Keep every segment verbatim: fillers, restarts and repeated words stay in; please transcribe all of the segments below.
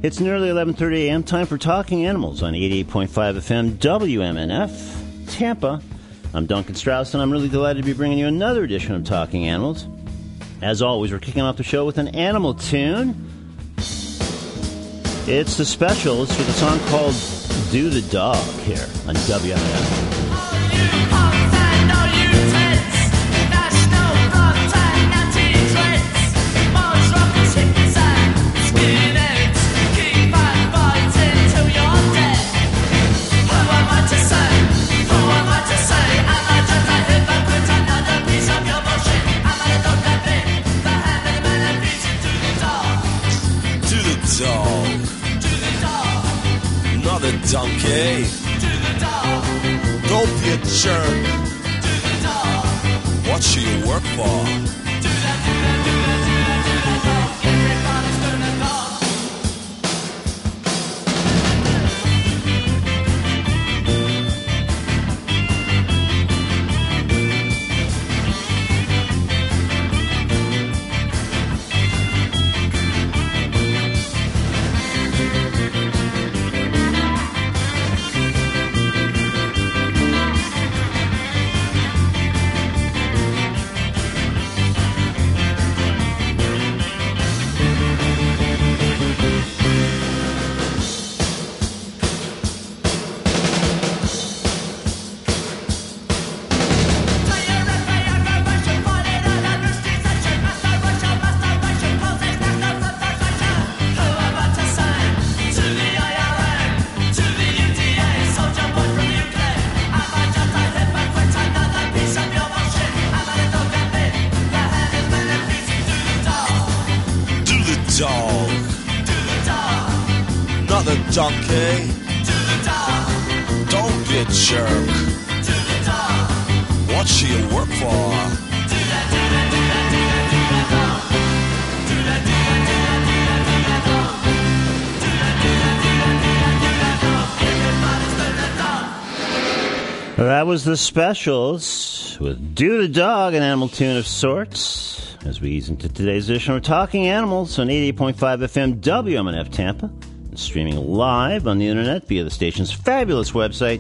It's nearly eleven thirty a.m. Time for Talking Animals on eighty-eight point five F M W M N F, Tampa. I'm Duncan Strauss, and I'm really delighted to be bringing you another edition of Talking Animals. As always, we're kicking off the show with an animal tune. It's the Specials with a song called Do the Dog here on W M N F. Donkey, do the dog. Don't be a jerk. Do the dog. What should you work for? Do that, do that, do that, do that, do that dog. Everybody's doing a dog. Donkey, do the dog. Don't be a jerk. Do the dog. What should you work for? Do that, do that, do that, do that, do that dog. Do that, do that, do that, do that, do that dog. Do that, do that, do that, do that, do that dog. Everybody's doing a dog. That was the Specials with Do the Dog, an animal tune of sorts. As we ease into today's edition of Talking Animals on eighty-eight point five F M W M N F Tampa. Streaming live on the internet via the station's fabulous website,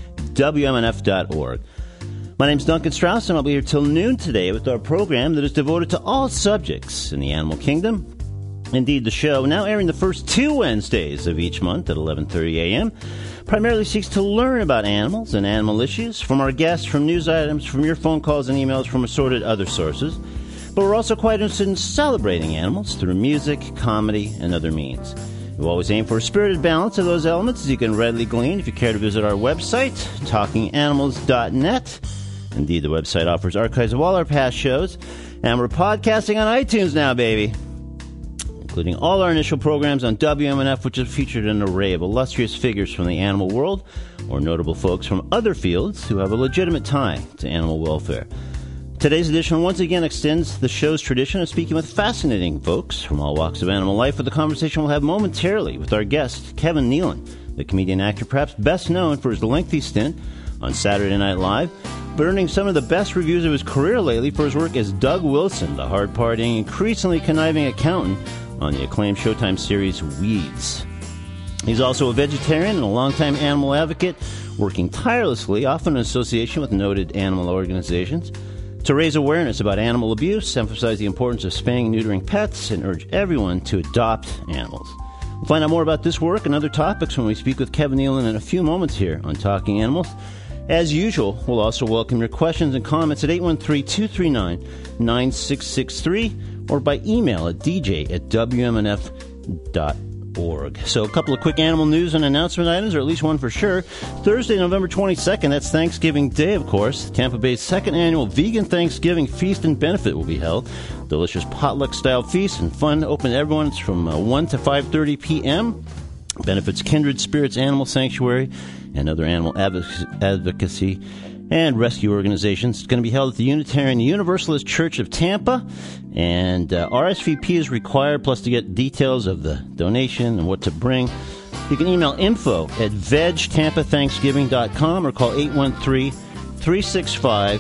W M N F dot org. My name's Duncan Strauss, and I'll be here till noon today with our program that is devoted to all subjects in the animal kingdom. Indeed, the show, now airing the first two Wednesdays of each month at eleven thirty a.m., primarily seeks to learn about animals and animal issues from our guests, from news items, from your phone calls and emails, from assorted other sources. But we're also quite interested in celebrating animals through music, comedy, and other means. We always aim for a spirited balance of those elements, as you can readily glean if you care to visit our website, talking animals dot net. Indeed, the website offers archives of all our past shows, and we're podcasting on iTunes now, baby, including all our initial programs on W M N F, which have featured an array of illustrious figures from the animal world, or notable folks from other fields who have a legitimate tie to animal welfare. Today's edition once again extends the show's tradition of speaking with fascinating folks from all walks of animal life, with the conversation we'll have momentarily with our guest, Kevin Nealon, the comedian actor perhaps best known for his lengthy stint on Saturday Night Live, but earning some of the best reviews of his career lately for his work as Doug Wilson, the hard-partying, increasingly conniving accountant on the acclaimed Showtime series Weeds. He's also a vegetarian and a longtime animal advocate, working tirelessly, often in association with noted animal organizations, to raise awareness about animal abuse, emphasize the importance of spaying and neutering pets, and urge everyone to adopt animals. We'll find out more about this work and other topics when we speak with Kevin Nealon in a few moments here on Talking Animals. As usual, we'll also welcome your questions and comments at eight one three, two three nine, nine six six three or by email at d j at w m n f dot org. So a couple of quick animal news and announcement items, or at least one for sure. Thursday, November twenty-second, that's Thanksgiving Day, of course. Tampa Bay's second annual Vegan Thanksgiving Feast and Benefit will be held. Delicious potluck-style feast and fun open to everyone. It's from uh, one to five thirty p.m. Benefits Kindred Spirits Animal Sanctuary and other animal advoc- advocacy and rescue organizations. It's going to be held at the Unitarian Universalist Church of Tampa, and uh, R S V P is required, plus to get details of the donation and what to bring. You can email info at veg tampa thanksgiving dot com or call eight one three, three six five,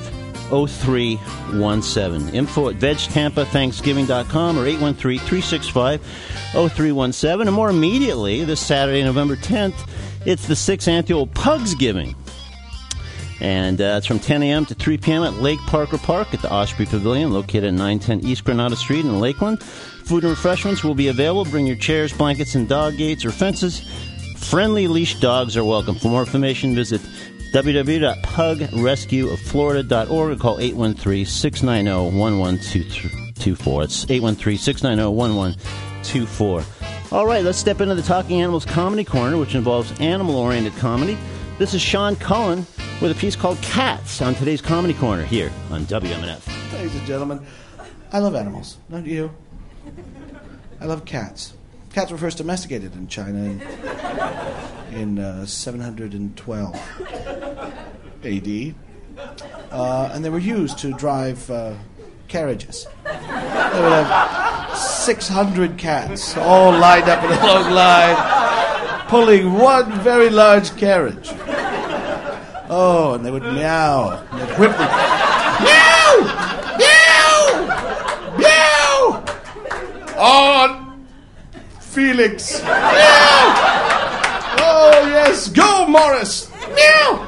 oh three one seven. Info at veg tampa thanksgiving dot com or eight one three, three six five, oh three one seven. And more immediately, this Saturday, November tenth, it's the sixth annual Pugsgiving. And uh, it's from ten a.m. to three p.m. at Lake Parker Park at the Osprey Pavilion, located at nine ten East Granada Street in Lakeland. Food and refreshments will be available. Bring your chairs, blankets, and dog gates or fences. Friendly leash dogs are welcome. For more information, visit w w w dot pug rescue of florida dot org or call eight one three, six nine zero, one one two four. It's eight one three, six nine zero, one one two four. All right, let's step into the Talking Animals Comedy Corner, which involves animal-oriented comedy. This is Sean Cullen with a piece called Cats on today's Comedy Corner here on W M N F. Ladies and gentlemen, I love animals. Don't you? I love cats. Cats were first domesticated in China in, in uh, seven hundred twelve A D, uh, and they were used to drive uh, carriages. They would have six hundred cats all lined up in a long line, pulling one very large carriage. Oh, and they would meow, and they'd whip them. Meow! Meow! Meow! On Felix. Meow! Oh, yes, go, Morris! Meow!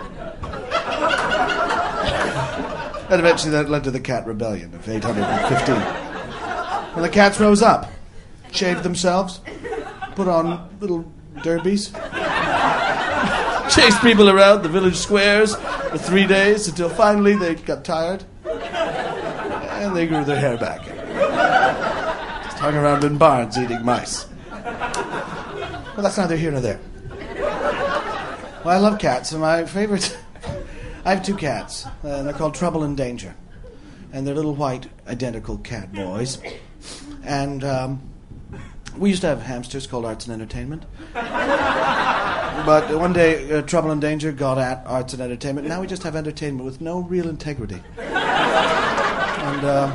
And eventually that led to the Cat Rebellion of eight hundred fifteen. And the cats rose up, shaved themselves, put on little derbies, chased people around the village squares for three days until finally they got tired and they grew their hair back. Just hung around in barns eating mice. Well, that's neither here nor there. Well, I love cats, and my favorite... I have two cats, uh, and they're called Trouble and Danger. And they're little white, identical cat boys. And um, we used to have hamsters called Arts and Entertainment. But one day, uh, Trouble and Danger got at Arts and Entertainment. Now we just have entertainment with no real integrity. And uh,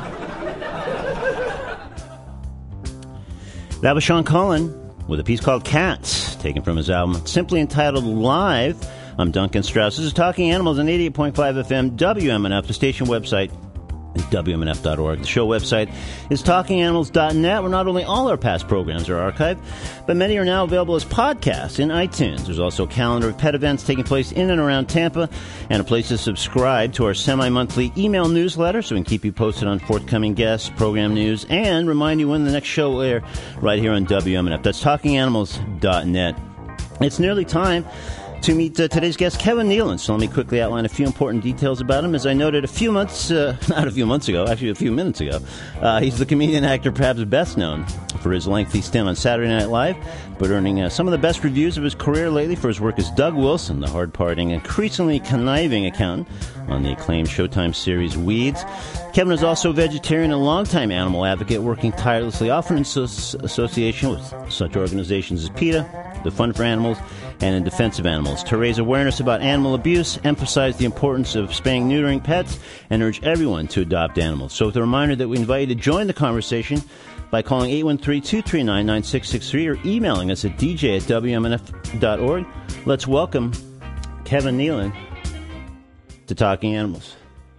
that was Sean Cullen with a piece called Cats, taken from his album simply entitled Live. I'm Duncan Strauss. This is Talking Animals on eighty-eight point five F M W M N F. The station website is W M N F dot org. The show website is talking animals dot net, where not only all our past programs are archived, but many are now available as podcasts in iTunes. There's also a calendar of pet events taking place in and around Tampa, and a place to subscribe to our semi-monthly email newsletter so we can keep you posted on forthcoming guests, program news, and remind you when the next show will air right here on W M N F. That's talking animals dot net. It's nearly time to meet uh, today's guest, Kevin Nealon. So let me quickly outline a few important details about him. As I noted a few months, uh, not a few months ago, actually a few minutes ago, uh, he's the comedian actor perhaps best known for his lengthy stint on Saturday Night Live, but earning uh, some of the best reviews of his career lately for his work as Doug Wilson, the hard-parting, increasingly conniving accountant on the acclaimed Showtime series Weeds. Kevin is also a vegetarian and longtime animal advocate, working tirelessly, often in so- association with such organizations as PETA, the Fund for Animals, and in defense of animals, to raise awareness about animal abuse, emphasize the importance of spaying, neutering pets, and urge everyone to adopt animals. So with a reminder that we invite you to join the conversation by calling eight one three, two three nine, nine six six three or emailing us at d j at w m n f dot org. Let's welcome Kevin Nealon to Talking Animals.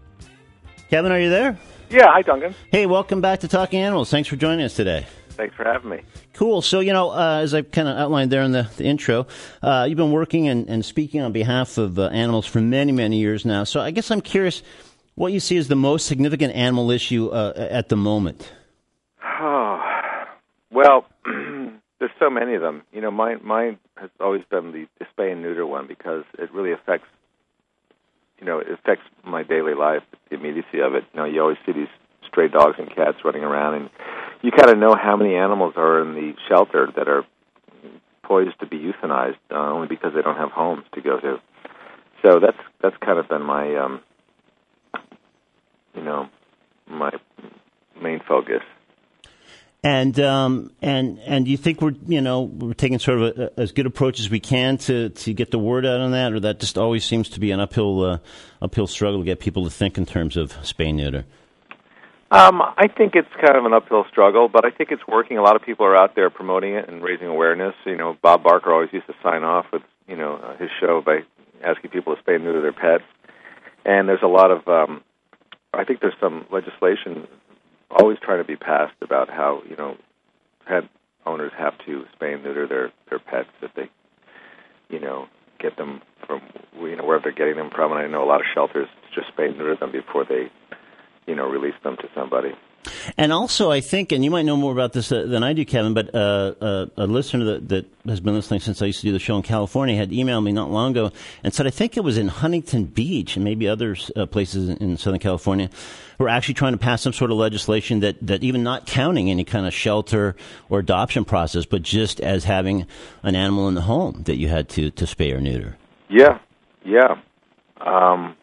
Kevin, are you there? Yeah, hi, Duncan. Hey, welcome back to Talking Animals. Thanks for joining us today. Thanks for having me. Cool. So, you know, uh, as I kind of outlined there in the, the intro, uh, you've been working and, and speaking on behalf of uh, animals for many, many years now. So I guess I'm curious what you see as the most significant animal issue uh, at the moment. Oh, well, there's so many of them. You know, mine, mine has always been the, the spay and neuter one because it really affects, you know, it affects my daily life, the immediacy of it. You know, you always see these stray dogs and cats running around, and you kind of know how many animals are in the shelter that are poised to be euthanized uh, only because they don't have homes to go to. So that's that's kind of been my, um, you know, my main focus. And um, and and do you think we're you know we're taking sort of a, a, as good approach as we can to, to get the word out on that, or that just always seems to be an uphill uh, uphill struggle to get people to think in terms of spay and neuter? Um, I think it's kind of an uphill struggle, but I think it's working. A lot of people are out there promoting it and raising awareness. You know, Bob Barker always used to sign off with, you know, uh, his show by asking people to spay and neuter their pets. And there's a lot of um, I think there's some legislation always trying to be passed about how, you know, pet owners have to spay and neuter their, their pets if they, you know, get them from, you know, wherever they're getting them from. And I know a lot of shelters just spay and neuter them before they, you know, release them to somebody. And also, I think, and you might know more about this uh, than I do, Kevin, but uh, uh, a listener that, that has been listening since I used to do the show in California had emailed me not long ago and said, I think it was in Huntington Beach and maybe other uh, places in, in Southern California, who are actually trying to pass some sort of legislation that, that even not counting any kind of shelter or adoption process, but just as having an animal in the home that you had to, to spay or neuter. Yeah, yeah. Um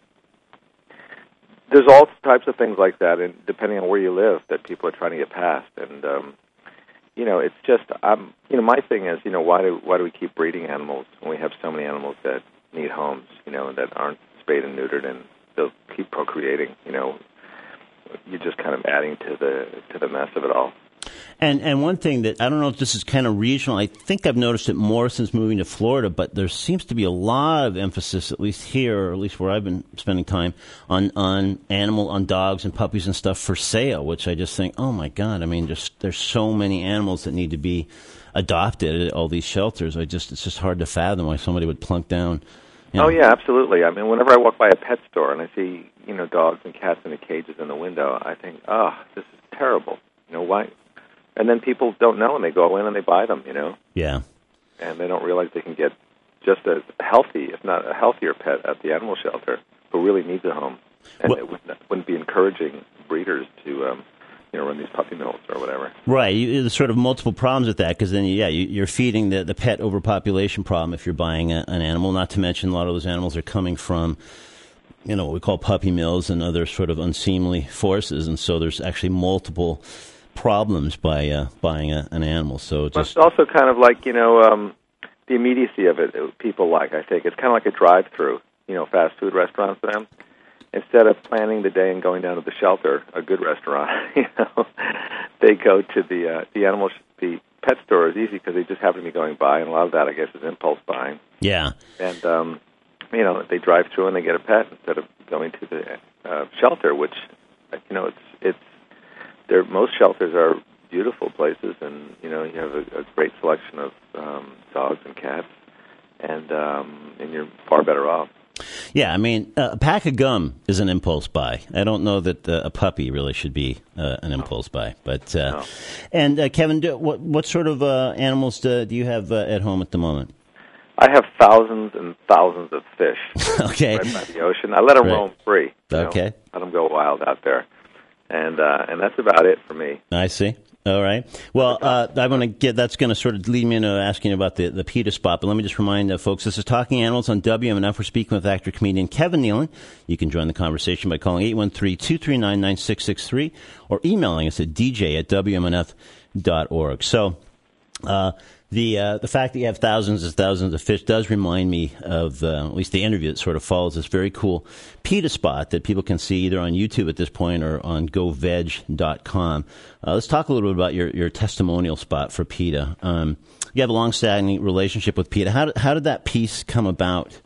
There's all types of things like that, and depending on where you live, that people are trying to get past. And um, you know, it's just, um, you know, my thing is, you know, why do why do we keep breeding animals when we have so many animals that need homes, you know, that aren't spayed and neutered, and they'll keep procreating? You know, you're just kind of adding to the to the mess of it all. And and one thing that I don't know if this is kind of regional, I think I've noticed it more since moving to Florida, but there seems to be a lot of emphasis, at least here, or at least where I've been spending time, on, on animal, on dogs and puppies and stuff for sale, which I just think, oh my God, I mean, just there's so many animals that need to be adopted at all these shelters. I just it's just hard to fathom why somebody would plunk down. You know. Oh yeah, absolutely. I mean, whenever I walk by a pet store and I see, you know, dogs and cats in the cages in the window, I think, oh, this is terrible. You know, why? And then people don't know, and they go in and they buy them, you know? Yeah. And they don't realize they can get just as healthy, if not a healthier pet at the animal shelter who really needs a home. And well, it wouldn't, wouldn't be encouraging breeders to, um, you know, run these puppy mills or whatever. Right. You, there's sort of multiple problems with that, because then, yeah, you, you're feeding the, the pet overpopulation problem if you're buying a, an animal, not to mention a lot of those animals are coming from, you know, what we call puppy mills and other sort of unseemly forces, and so there's actually multiple problems by uh, buying a, an animal. So just it's also kind of like, you know, um, the immediacy of it. People like, I think it's kind of like a drive-through, you know, fast food restaurant for them. Instead of planning the day and going down to the shelter, a good restaurant, you know, they go to the uh, the animal sh- the pet store is easy because they just happen to be going by, and a lot of that, I guess, is impulse buying. Yeah. And um, you know, they drive through and they get a pet instead of going to the uh, shelter, which, you know, it's it's. There, most shelters are beautiful places, and you know you have a, a great selection of um, dogs and cats, and um, and you're far better off. Yeah, I mean, uh, a pack of gum is an impulse buy. I don't know that uh, a puppy really should be uh, an impulse buy, but uh, no. And uh, Kevin, do, what what sort of uh, animals do, do you have uh, at home at the moment? I have thousands and thousands of fish. Okay, right by the ocean. I let them right. roam free. Okay, know? Let them go wild out there. And uh, and that's about it for me. I see. All right. Well, uh, I'm going to get, that's going to sort of lead me into asking about the, the PETA spot. But let me just remind uh, folks, this is Talking Animals on W M N F. We're speaking with actor-comedian Kevin Nealon. You can join the conversation by calling eight one three, two three nine, nine six six three or emailing us at d j at w m n f dot org. So, uh, The uh, the fact that you have thousands and thousands of fish does remind me of uh, at least the interview that sort of follows this very cool PETA spot that people can see either on YouTube at this point or on go veg dot com. Uh, let's talk a little bit about your, your testimonial spot for PETA. Um, you have a long-standing relationship with PETA. How did, how did that piece come about?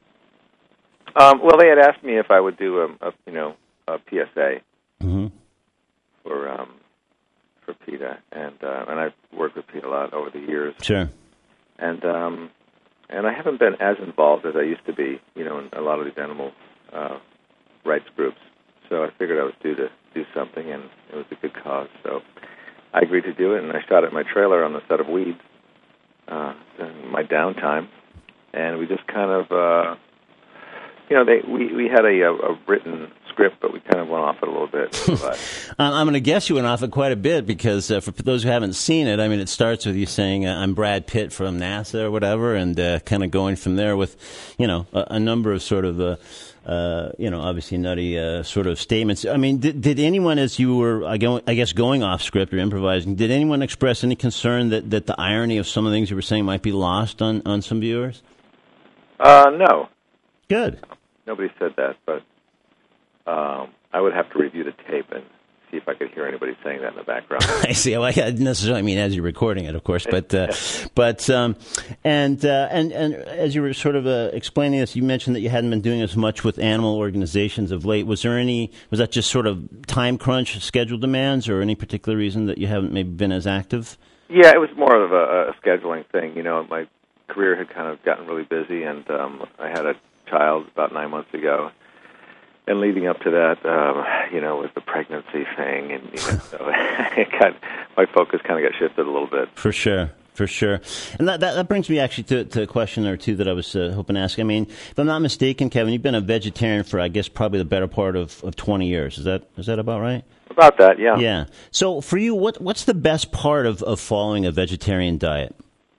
Um, well, they had asked me if I would do a, a you know a P S A mm-hmm. for. Um, for PETA, and uh, and I've worked with PETA a lot over the years. Sure. And um, and I haven't been as involved as I used to be, you know, in a lot of these animal uh, rights groups. So I figured I was due to do something, and it was a good cause. So I agreed to do it, and I shot at my trailer on the set of Weeds uh, in my downtime, and we just kind of, uh, you know, they we, we had a, a written script, but we kind of went off it a little bit. But I'm going to guess you went off it quite a bit because uh, for those who haven't seen it, I mean, it starts with you saying, uh, I'm Brad Pitt from NASA or whatever, and uh, kind of going from there with, you know, a, a number of sort of, uh, uh, you know, obviously nutty uh, sort of statements. I mean, did, did anyone, as you were, I guess, going off script or improvising, did anyone express any concern that, that the irony of some of the things you were saying might be lost on, on some viewers? Uh, no. Good. Nobody said that, but Um, I would have to review the tape and see if I could hear anybody saying that in the background. I see. Well, I didn't necessarily mean as you're recording it, of course, but uh, but um, and uh, and and as you were sort of uh, explaining this, you mentioned that you hadn't been doing as much with animal organizations of late. Was there any? Was that just sort of time crunch, schedule demands, or any particular reason that you haven't maybe been as active? Yeah, it was more of a, a scheduling thing. You know, my career had kind of gotten really busy, and um, I had a child about nine months ago. And leading up to that, um, you know, was the pregnancy thing, and you know, so it got, my focus kind of got shifted a little bit. For sure, for sure. And that that, that brings me actually to, to a question or two that I was uh, hoping to ask. I mean, if I'm not mistaken, Kevin, you've been a vegetarian for, I guess, probably the better part of, of twenty years. Is that is that about right? About that, yeah. Yeah. So for you, what what's the best part of, of following a vegetarian diet?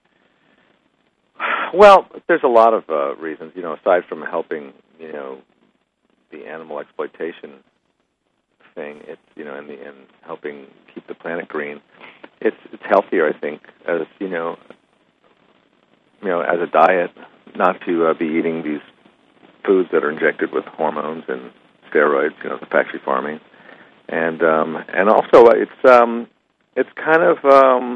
Well, there's a lot of uh, reasons, you know, aside from helping, you know, the animal exploitation thing, it's, you know, and the and helping keep the planet green. It's it's healthier, I think, as you know, you know, as a diet, not to uh, be eating these foods that are injected with hormones and steroids, you know, the factory farming, and um, and also it's um, it's kind of um,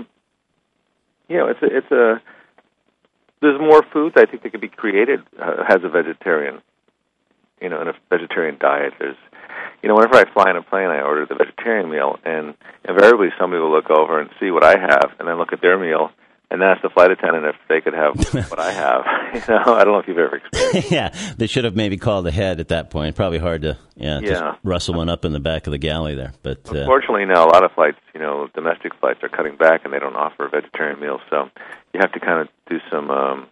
you know, it's a, it's a there's more foods I think that could be created uh, as a vegetarian. You know, in a vegetarian diet, there's, you know, whenever I fly in a plane, I order the vegetarian meal, and invariably somebody will look over and see what I have, and then look at their meal, and then ask the flight attendant if they could have what I have. You know, I don't know if you've ever experienced. Yeah, they should have maybe called ahead at that point. Probably hard to, yeah, yeah. just rustle one up in the back of the galley there. But uh, unfortunately, now a lot of flights, you know, domestic flights are cutting back, and they don't offer vegetarian meals, so you have to kind of do some, um,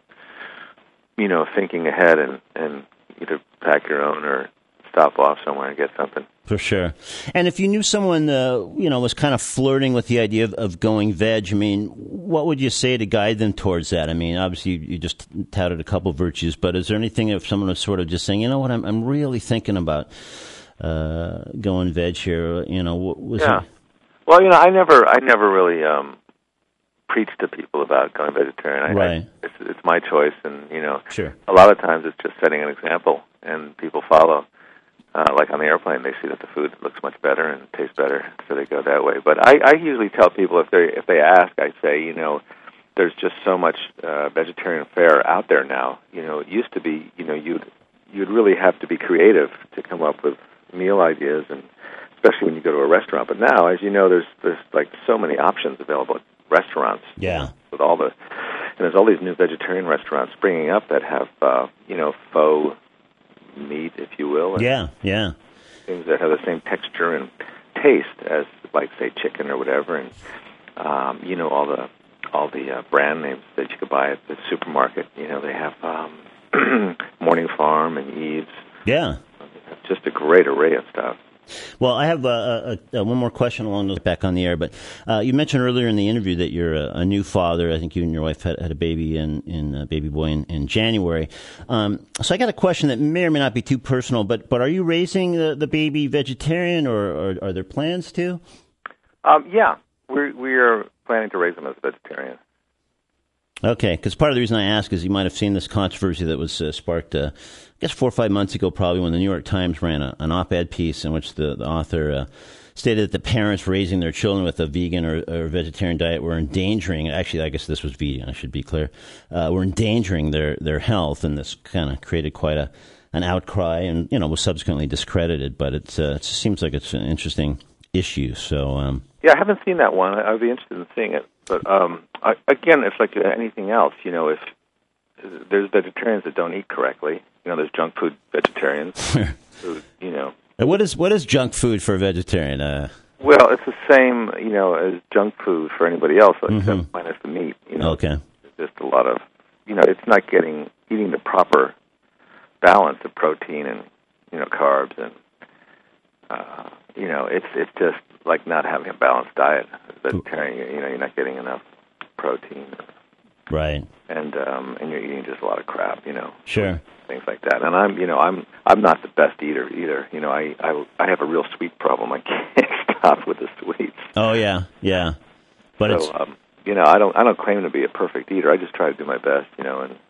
you know, thinking ahead and and. Either pack your own or stop off somewhere and get something. For sure. And if you knew someone, uh, you know, was kind of flirting with the idea of, of going veg, I mean, what would you say to guide them towards that? I mean, obviously you, you just touted a couple of virtues, but is there anything if someone was sort of just saying, you know what, I'm I'm really thinking about uh, going veg here, you know, was yeah. It... Well, you know, I never, I never really um, preach to people about going vegetarian. I, right. I, it's, it's my choice, and you know, sure. a lot of times it's just setting an example, and people follow. Uh, like on the airplane, they see that the food looks much better and tastes better, so they go that way. But I, I usually tell people if they if they ask, I say, you know, there's just so much uh, vegetarian fare out there now. You know, it used to be, you know, you'd you'd really have to be creative to come up with meal ideas, and especially when you go to a restaurant. But now, as you know, there's there's like so many options available at restaurants. Yeah. With all the, and there's all these new vegetarian restaurants springing up that have, uh, you know, faux meat, if you will. And yeah, yeah. Things that have the same texture and taste as, like, say, chicken or whatever. And, um, you know, all the all the uh, brand names that you could buy at the supermarket. You know, they have um, Morning Farm and Eve's. Yeah. Just a great array of stuff. Well, I have uh, a, a, one more question along those back on the air, but uh, you mentioned earlier in the interview that you're a, a new father. I think you and your wife had, had a baby in, in a baby boy in, in January. Um, so I got a question that may or may not be too personal, but but are you raising the, the baby vegetarian, or, or are there plans to? Um, yeah, we we are planning to raise him as a vegetarian. Okay, because part of the reason I ask is you might have seen this controversy that was uh, sparked, uh, I guess, four or five months ago, probably, when the New York Times ran a, an op-ed piece in which the, the author uh, stated that the parents raising their children with a vegan or, or vegetarian diet were endangering, actually, I guess this was vegan, I should be clear, uh, were endangering their, their health, and this kind of created quite a an outcry and, you know, was subsequently discredited, but it's, uh, it seems like it's an interesting issue, so... Um, yeah, I haven't seen that one. I would be interested in seeing it. But, um, I, again, it's like anything else. You know, if there's vegetarians that don't eat correctly, you know, there's junk food vegetarians who, you know. What is what is junk food for a vegetarian? Uh, well, it's the same, you know, as junk food for anybody else, except mm-hmm. minus the meat. You know, okay. It's just a lot of, you know, it's not getting, eating the proper balance of protein and, you know, carbs and, uh, you know, it's it's just like not having a balanced diet. Vegetarian, you know, you're not getting enough protein, right? And um, and you're eating just a lot of crap, you know. Sure. Things like that. And I'm, you know, I'm I'm not the best eater either. You know, I I, I have a real sweet problem. I can't stop with the sweets. Oh yeah, yeah. But so, it's um, you know, I don't I don't claim to be a perfect eater. I just try to do my best, you know, and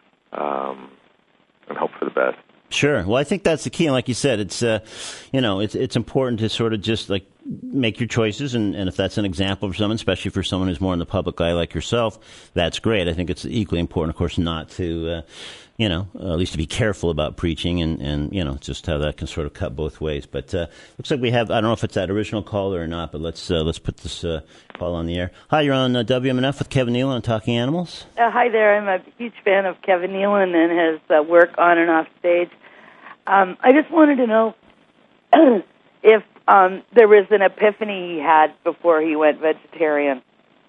um, and hope for the best. Sure. Well, I think that's the key. And like you said, it's, uh, you know, it's it's important to sort of just like make your choices, and, and if that's an example for someone, especially for someone who's more in the public eye like yourself, that's great. I think it's equally important, of course, not to, uh, you know, uh, at least to be careful about preaching, and, and you know, just how that can sort of cut both ways. But uh, looks like we have, I don't know if it's that original caller or not, but let's uh, let's put this uh, call on the air. Hi, you're on uh, W M N F with Kevin Nealon on Talking Animals. Uh, hi there. I'm a huge fan of Kevin Nealon and his uh, work on and off stage. Um, I just wanted to know if um, there was an epiphany he had before he went vegetarian.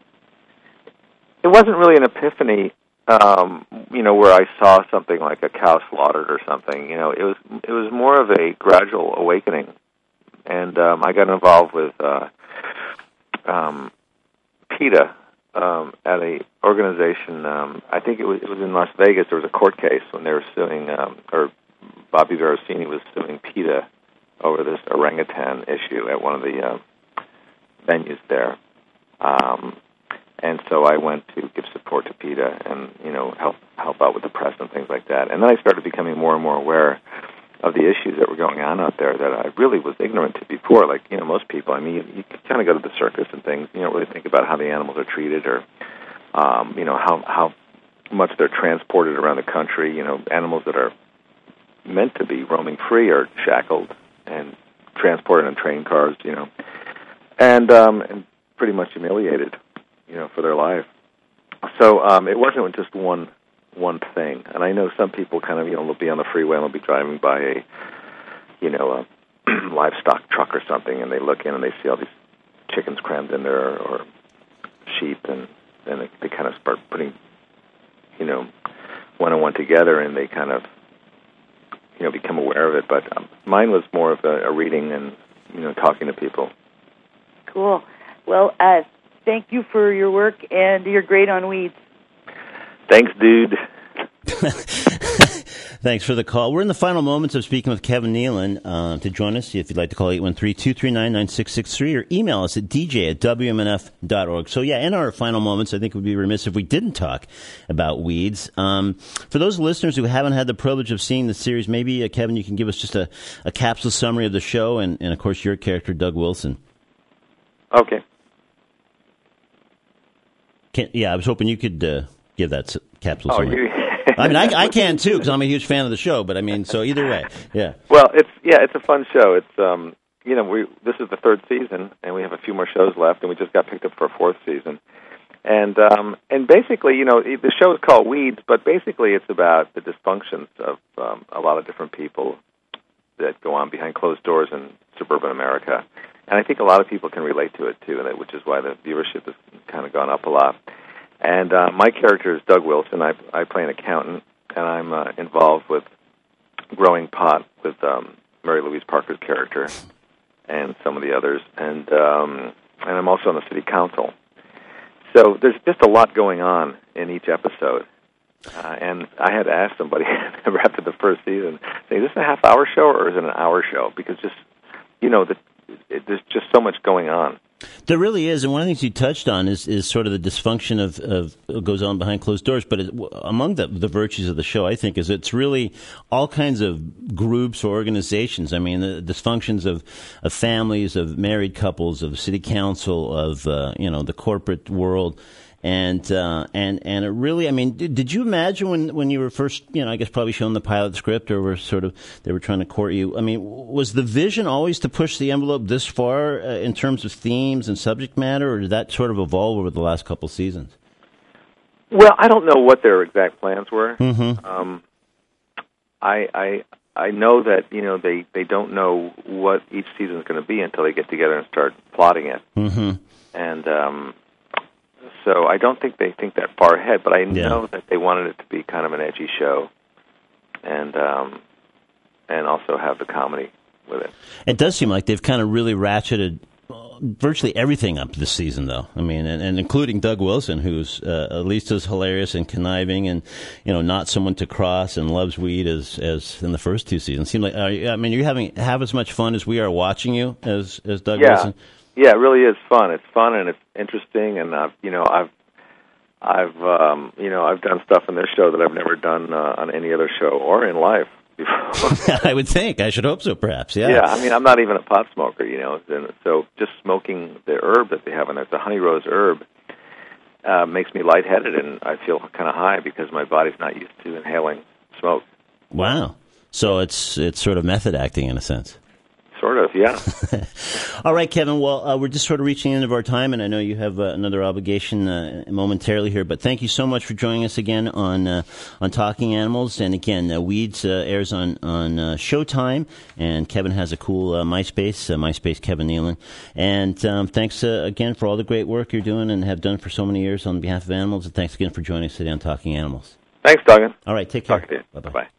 It wasn't really an epiphany, um, you know, where I saw something like a cow slaughtered or something. You know, it was it was more of a gradual awakening, and um, I got involved with uh, um, PETA um, at a organization. Um, I think it was it was in Las Vegas. There was a court case when they were suing, um, or Bobby Verosini was suing PETA over this orangutan issue at one of the uh, venues there. Um, And so I went to give support to PETA and, you know, help help out with the press and things like that. And then I started becoming more and more aware of the issues that were going on out there that I really was ignorant to before. Like, you know, most people, I mean, you, you kind of go to the circus and things, you don't really think about how the animals are treated or, um, you know, how, how much they're transported around the country. You know, animals that are meant to be roaming free are shackled and transported in train cars, you know, and, um, and pretty much humiliated, you know, for their life. So um, it wasn't just one one thing. And I know some people kind of, you know, will be on the freeway and they'll be driving by a, you know, a livestock truck or something, and they look in and they see all these chickens crammed in there or sheep, and then they, they kind of start putting, you know, one and one together, and they kind of, you know, become aware of it. But um, mine was more of a, a reading and, you know, talking to people. Cool. Well, uh, thank you for your work, and you're great on weeds. Thanks, dude. Thanks for the call. We're in the final moments of speaking with Kevin Nealon. Uh, to join us, if you'd like to call eight one three, two three nine, nine six six three or email us at d j at w m n f dot org. So, yeah, in our final moments, I think it would be remiss if we didn't talk about weeds. Um, for those listeners who haven't had the privilege of seeing the series, maybe, uh, Kevin, you can give us just a, a capsule summary of the show and, and, of course, your character, Doug Wilson. Okay. Can, yeah, I was hoping you could uh, give that capsule Oh, summary. you... I mean, I, I can too because I'm a huge fan of the show. But I mean, so either way, yeah. Well, it's yeah, it's a fun show. It's um, you know, we this is the third season, and we have a few more shows left, and we just got picked up for a fourth season. And um, and basically, you know, the show is called Weeds, but basically, it's about the dysfunctions of um, a lot of different people that go on behind closed doors in suburban America. And I think a lot of people can relate to it too, and which is why the viewership has kind of gone up a lot. And uh, my character is Doug Wilson. I, I play an accountant, and I'm uh, involved with growing pot with um, Mary Louise Parker's character and some of the others. And um, and I'm also on the city council. So there's just a lot going on in each episode. Uh, and I had to ask somebody after the first season, say, is this a half-hour show or is it an hour show? Because just, you know, the, it, there's just so much going on. There really is, and one of the things you touched on is, is sort of the dysfunction of, of what goes on behind closed doors. But it, among the, the virtues of the show, I think, is it's really all kinds of groups or organizations. I mean, the dysfunctions of, of families, of married couples, of city council, of uh, you know the corporate world. And uh, and and it really, I mean, did, did you imagine when, when you were first, you know, I guess probably shown the pilot script or were sort of, they were trying to court you? I mean, was the vision always to push the envelope this far uh, in terms of themes and subject matter, or did that sort of evolve over the last couple seasons? Well, I don't know what their exact plans were. Mm-hmm. Um, I I I know that, you know, they, they don't know what each season is going to be until they get together and start plotting it. Mm-hmm. And um, so I don't think they think that far ahead, but I Yeah. know that they wanted it to be kind of an edgy show, and um, and also have the comedy with it. It does seem like they've kind of really ratcheted virtually everything up this season, though. I mean, and, and including Doug Wilson, who's uh, at least as hilarious and conniving, and you know, not someone to cross, and loves weed as as in the first two seasons. Seem like uh, I mean, you're having have as much fun as we are watching you as as Doug Yeah. Wilson. Yeah, it really is fun. It's fun and it's interesting, and I've you know I've I've um, you know I've done stuff in this show that I've never done uh, on any other show or in life. before. I would think. I should hope so, perhaps. Yeah. Yeah, I mean, I'm not even a pot smoker, you know, and so just smoking the herb that they have in there, the honey rose herb, uh, makes me lightheaded, and I feel kind of high because my body's not used to inhaling smoke. Wow. So it's it's sort of method acting in a sense. Sort of, yeah. All right, Kevin. Well, uh, we're just sort of reaching the end of our time, and I know you have uh, another obligation uh, momentarily here. But thank you so much for joining us again on uh, on Talking Animals. And again, uh, Weeds uh, airs on on uh, Showtime, and Kevin has a cool uh, MySpace, uh, MySpace Kevin Nealon. And um, thanks uh, again for all the great work you're doing and have done for so many years on behalf of animals. And thanks again for joining us today on Talking Animals. Thanks, Duggan. All right, take care. Talk to you. Bye-bye. Bye.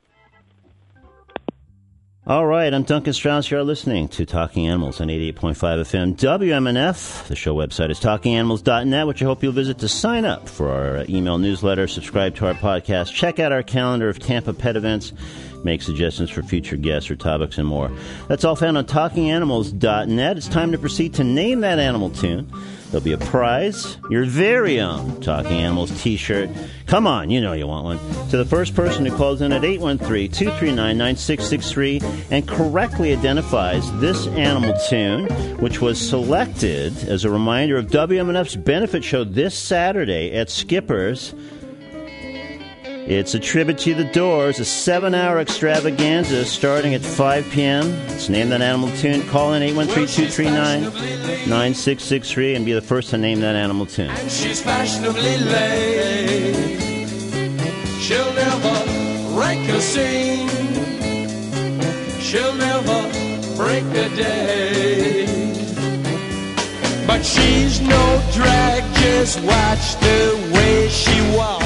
All right, I'm Duncan Strauss. You're listening to Talking Animals on eighty-eight point five F M W M N F. The show website is talking animals dot net, which I hope you'll visit to sign up for our email newsletter, subscribe to our podcast, check out our calendar of Tampa pet events, make suggestions for future guests or topics, and more. That's all found on talking animals dot net. It's time to proceed to name that animal tune. There'll be a prize, your very own Talking Animals t-shirt. Come on, you know you want one. To the first person who calls in at eight one three, two three nine, nine six six three and correctly identifies this animal tune, which was selected as a reminder of W M N F's benefit show this Saturday at Skipper's. It's a tribute to The Doors, a seven-hour extravaganza starting at five p.m. It's Name That Animal Tune. Call in eight one three, two three nine, nine six six three and be the first to name that animal tune. And she's fashionably late. She'll never rank a scene. She'll never break a day. But she's no drag, just watch the way she walks.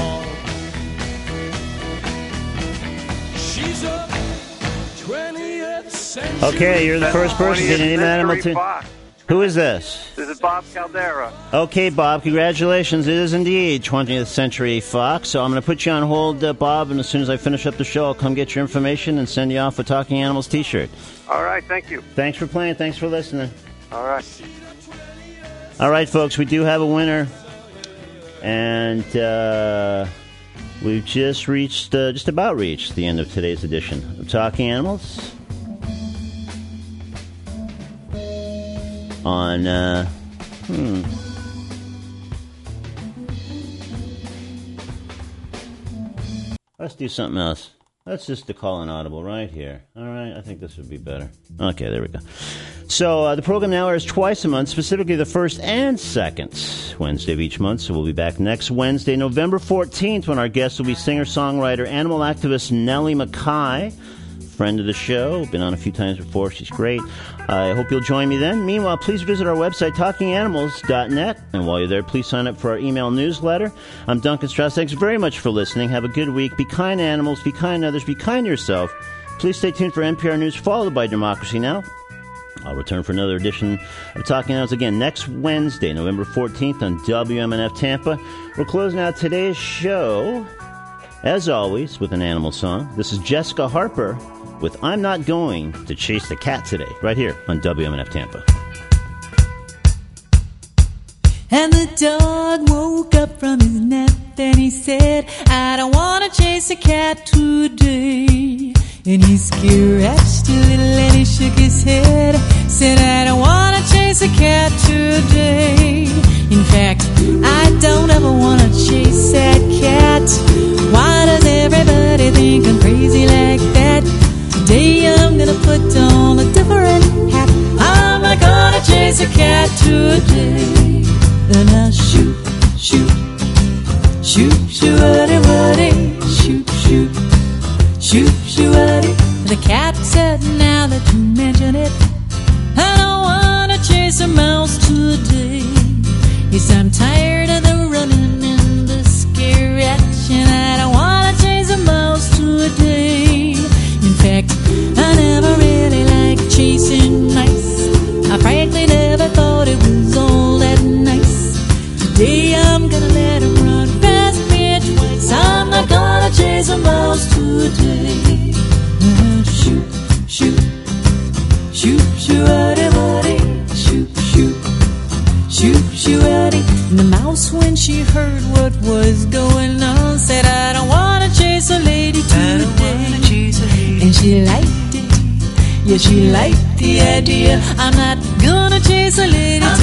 Okay, you're the first person to name that animal tune. Fox. Who is this? This is Bob Caldera. Okay, Bob, congratulations. It is indeed twentieth Century Fox. So I'm going to put you on hold, uh, Bob, and as soon as I finish up the show, I'll come get your information and send you off a Talking Animals t-shirt. All right, thank you. Thanks for playing. Thanks for listening. All right. All right, folks, we do have a winner. And uh, we've just reached, uh, just about reached the end of today's edition of Talking Animals. On, uh, hmm. Let's do something else. Let's just to call an audible right here. All right, I think this would be better. Okay, there we go. So uh, the program now airs twice a month, specifically the first and second Wednesday of each month. So we'll be back next Wednesday, November fourteenth, when our guest will be singer-songwriter, animal activist Nellie McKay. Friend of the show, been on a few times before. She's great. I hope you'll join me then. Meanwhile, please visit our website, talking animals dot net. And while you're there, please sign up for our email newsletter. I'm Duncan Strauss. Thanks very much for listening. Have a good week. Be kind to animals. Be kind to others. Be kind to yourself. Please stay tuned for N P R News, followed by Democracy Now! I'll return for another edition of Talking Animals again next Wednesday, November fourteenth on W M N F Tampa. We're closing out today's show, as always, with an animal song. This is Jessica Harper with I'm Not Going to Chase the Cat Today, right here on W M N F Tampa. And the dog woke up from his nap and he said, I don't want to chase a cat today. And he scratched a little and he shook his head, said, I don't want to chase a cat today. In fact, I don't ever want to chase that cat. Why does everybody think I'm crazy like that? Today I'm gonna put on a different hat. I'm not gonna chase a cat today. Then I'll shoot, shoot, shoot, shoot-a-dee-wa-dee, shoot, shoot, shoot, shoot-a-dee. The cat said, now that you mention it, I don't wanna chase a mouse today. Yes, I'm tired of the running and the scratching. I don't wanna chase a mouse today. In fact, I never really liked chasing mice. I frankly never thought it was all that nice. Today I'm gonna let him run past me twice. I'm not gonna chase a mouse today. Uh, shoot, shoot, shoot, shoot-a-dee-wa-dee, shoot, shoot, shoot, shoot-a-dee. And the mouse, when she heard what was going on, said, I don't wanna chase a lady today. I don't wanna chase a lady. and she liked it. Yeah, she liked the idea. I'm not gonna chase a lady